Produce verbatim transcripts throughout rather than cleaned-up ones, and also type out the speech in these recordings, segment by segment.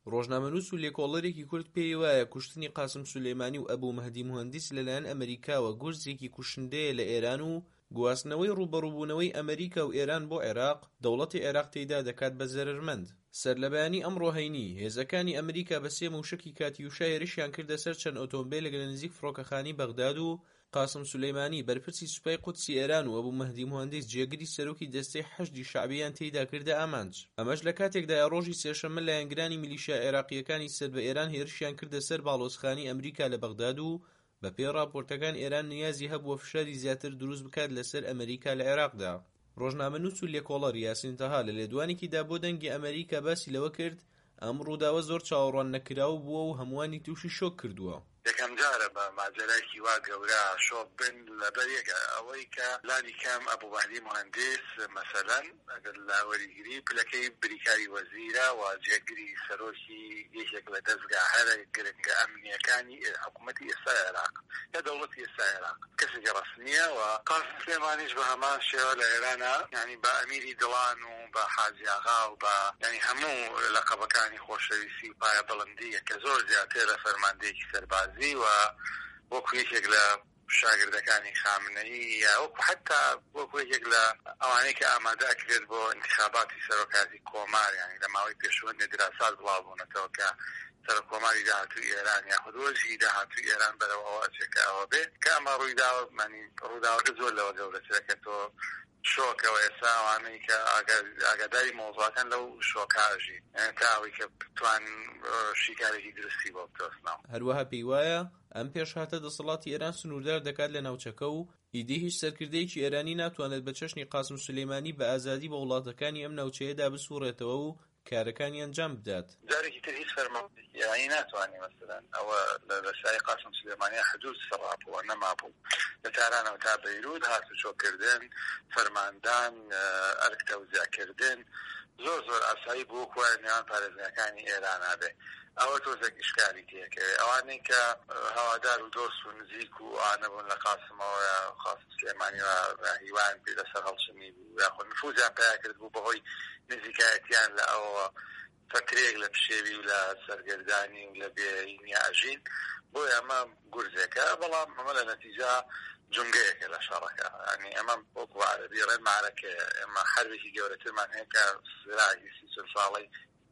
ڕۆژنامەنووس و لێکۆڵەرێکی کورد پێی وایە کوشتنی قاسم سولەیمانی و ئەبوو مەهدی موهەندیس لەلایەن ئەمریکاوە گورزێکی کوشندەیە لە ئێران و گواستنەوەی ڕوبەڕووبوونەوەی ئەمریکا و ئێران بۆ عێراق دەوڵەتی عێراق تێیدا دەکات بە زەرمەند. سەرلەبەیانی ئەمڕۆ هەینی هێزەکانی ئەمریکا بە سێ موشکی کاتیوشا هێرشیان کردە سەر چەند ئۆتۆمبیلێک لە نزیک فڕۆکەخانی بەغداد و قاسم سولەیمانی بەرپرسی سوپای قودسی ئێران و ئەبوو مەهدی موهەندیس جێگری سەرۆکی دەستەی حەشدی شەعبییان تێیدا کردە ئامانج. ئەمەش لە کاتێکدا ڕۆژی سێشەممە لایەنگرانی میلیشیا عێراقیەکانی سەر بە ئێران هێرشیان کردە سەر باڵۆزخانی ئەمریکا لە بەغداد و بە پێی راپۆرتەکان ئێران نیازی هەبووە فشاری زیاتر دروست بکات لەسەر ئەمریکا لە عێراقدا. ڕۆژنامەنووس و لێکۆڵەر یاسین تەها لە لێدوانێکیدا بۆ دەنگی ئەمریکا باسی لەوە کرد ئەم ڕووداوە زۆر چاوەڕوان نەکراو بووە و هەمووانی تووشی شۆک کردووە. یەکەم جارە بە ماجەرایکی وا گەورە شۆک بن لەبەر ئەوەی کە لانی کەم ئەبوو مەهدی موهەندیس مەسەلەن ئەگەر لە وەریگری پلەکەی بریکاری وەزیرە و جێگری سەرۆکی یەکێک لە دەستگاهەرە گرنگە ئەمنیەکانی حکوومەتی ئێستا عێراق یا دەوڵەتی ئێستا عێراق کەسێکی ڕەسمیە و قاسم سلێمانیش بە هەمان شێوە لە ئێرانە یعنی بە ئەمیری دڵان و بە حاجی ئاغا و بە یعنی هەموو لەقەبەکانی خۆشەویستی و پایە بڵندیە کە زۆر زیاتر لە فەرماندەیەکی سەربازی و وەکو یەکێک لە شاگردەکانی خامنەیی یا وەکو حتا وەکو یەکێک لە ئەوانەی کە ئامادە کرێت بۆ انتخاباتی سەرۆکاتی کۆمار یعنی لە ماوەی پێشوەندی دراسات بڵاوبوونەتەوە کە سەرۆک کۆماری داهاتووی ئێران یاخود وەرزی داهاتووی ئێران بەرەو ئەوە ئەچێکە ئەوە بێت کە ئەمە ڕوویداوە مەنی ڕووداوەکە زۆر لەوە گەورەترە کە تۆ شۆکەوە ئێستا ئەوانەی کە ئاگاداری مۆزوعەکان لەو شۆکاژی تاوی کە بتوان شیکارێکی درستی بۆ بتۆستنەوە. هەروەها پێی وایە ئەم پێشهاتە دەسەڵاتی ئێران سنووردار دەکات لە ناوچەکە و ئیدی هیچ سەرکردەیەکی ئێرانی ناتوانێت بە چەشنی قاسم سولەیمانی بە ئازادی بە وڵاتەکانی ئەم ناوچەیەدا بسوڕێتەوە و کارەکانی ئەنجام بدات. جارێکی تر هیچ فەرمانبەری یعنی ناتوانێت مەسەلەن ئەوە لە سای قاسم سولەیمانی حدود سەڕابووە نەمابوو لە تارانەوە تا بەیروود هاتوچۆکردن فەرماندان ئەرک تەوزیعکردن زۆر زۆر ئاسایی بوو وایە نێوان پارێزگاکانی ئێرانە بێ. ئەوە تۆزێک ئیشکالی تێکەوێ ئەوانەی کە هەوادار و دۆست و نزیک و ئانە بوون لە قاسمەوە یا قاسم سلێمانی و هیوان پێ لەسەر هەڵسنی بوو یاخۆ نفوزیان پیا کرد بوو بەهۆی نزیکایەتیان لە ئەوە فەکرێک لە پشێوی و لە سەرگەردانی و لە بێئینی ئاژین بۆی ئەمە گورزێکە بەڵام ئەمە لە نەتیجە جونگەیەکە لە شەڕەکە ینی ئەمە وەکو عەرەبی ڕێنمارەکە ئێمە حەربێکی گەورەترمان هەیە کە سراحی سی چەند ساڵەی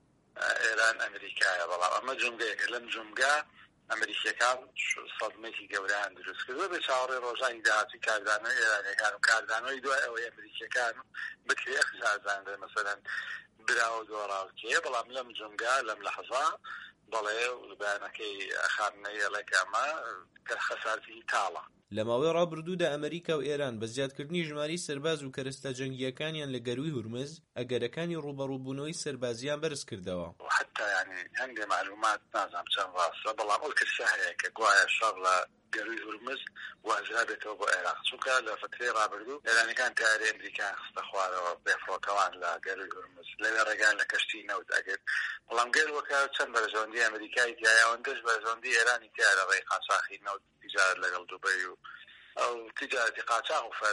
ئێران ئەمریکایە بەڵام ئەمە جونگەیەکە لەم جونگا ئەمریکیەکان سەدمەیەکی گەورەیان دروست کردووە بە چاوەڕێی ڕۆژانی داهاتووی کاردانەوەی ئێرانیەکان و کاردانەوەی دوای ئەوەی ئەمریکیەکان بکرێ خزازاندە مەسەلەن براوە دۆڕاوکێ بەڵام لەم جونگا لەم لەحەزا بەڵێ بەیانەکەی خامنەیی ئەڵێکەمە کە خەسارەتی تاڵە. لە ماوەی ڕابردوودا ئەمریکا و ئێران بە زیادکردنی ژماری سەرباز و کەرەستە جەنگیەکانیان لە گەروی هورمز ئەگەرەکانی ڕوبەڕووبوونەوەی سەربازیان بەرز کردەوە. حتا ینی هەندێک معلومات نازانم چەند ڕاستە بەڵام ئەو کەسە هەیە کە گوایە شەڕ لە گەروی هورمز وازرا بێتەوە بۆ عێراق چونکە لە فترەی ڕابردوو ئێرانیەکان تیارەی ئەمریکایان خستە خوارەوە بێفڕۆکەوان لە گەروی هورمز لەوێ ڕێگان لە کەشتی نەوت ئەگەر بەڵام گەروەکە چەند بەرژەوەندی ئەمریکای تایە ئەوەندەش بەرژەوەندی ئێرانی تیا لە ڕێی قاچاقی نەوت تیجارەت لەگەڵ دووبەی و ئەو تجارەتی قاچاق و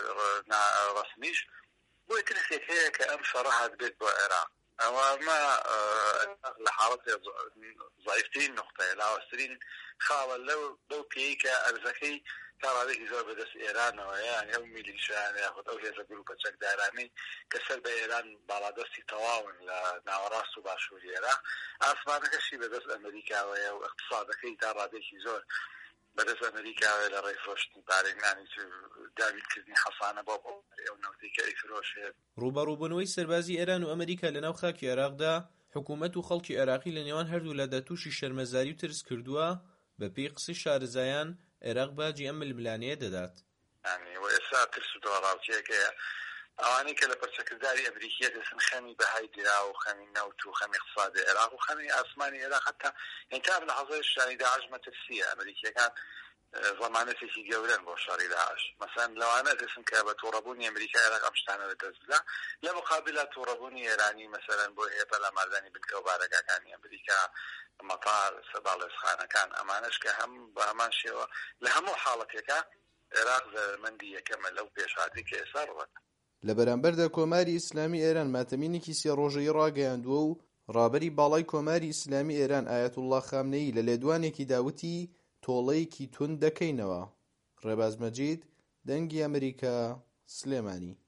ڕەسمیش بۆی ترسێک هەیە کە ئەم شەڕە هات بێت بۆ عێراق. ئەوە ما لە حاڵەتی ضعیفترین نقطەیە لاوەسترین خاوە لەو لەو پێی کە ئەرزەکەی تا ڕادێکی زۆر بەدەست ئێرانەوە یان ئەو میلیشیان یاخود ئەو هێزە گروپە چەکدارانەی کە سەر بە ئێران باڵادەستی تەواون لە ناوەڕاست و باشووری عێراق ئاسمانەکەشی بەدەست ئەمریکاوەیە و اقتصادەکەی تا ڕادێکی زۆر بەدەست ئەمریکاوە لە ڕێی فرۆشتنی پارێنانی داویدکردنی حەسانە بۆ بۆ ئەو نەوتی کە ئەیفرۆشێت. ڕوبەڕووبوونەوەی سەربازی ئێران و ئەمریکا لە ناو خاکی عێراقدا حکوومەت و خەڵکی عێراقی لە نێوان هەردوو لەدا تووشی شەرمەزاری و ترس کردووە بە پێی قسەی شارەزایان عێراق باجی ئەم ململانەیە دەدات. ینی و ئێستا ترس و دۆڕاوچەیەکەیە ئەوانەی کە لە پەرچەکرداری ئەمریکیە دەسن خەمی بەهای درا و خەمی نەوت و خەمی اقتصادی عێراق و خەمی ئاسمانی عێراق حتا هێنتا لە حەزای شانی داعش مەترسیە ئەمریکیەکان زمانێکی گەورەن بۆ شەڕی داعش مەسەن لەوانە دەسن کە بە تووڕەبوونی ئەمریکا عێراق ئەم شتانە دەست بدا لە مقابل تووڕەبوونی ئێرانی مەسەلەن بۆ هەیە پەلاماردانی بنکە و بارەکەکانی ئەمریکا مەتار سەباڵێزخانەکان ئەمانش کە هەم بە هەمان شێوە لە هەموو حاڵەتێکە عێراق زەرمەندی یەکەمە لەو پێشهاتی کە ئێستا ڕوات. لە بەرامبەردا کۆماری ئیسلامی ئێران ماتەمینێکی سێ ڕۆژەیی ڕاگەیاندووە و ڕابەری باڵای کۆماری ئیسلامی ئێران ئایەتوڵڵا خامنەیی لە لێدوانێکی داوتی تۆڵەیەکی توند دەکەینەوە. ڕێباز مەجید، دەنگی ئەمریکا، سلێمانی.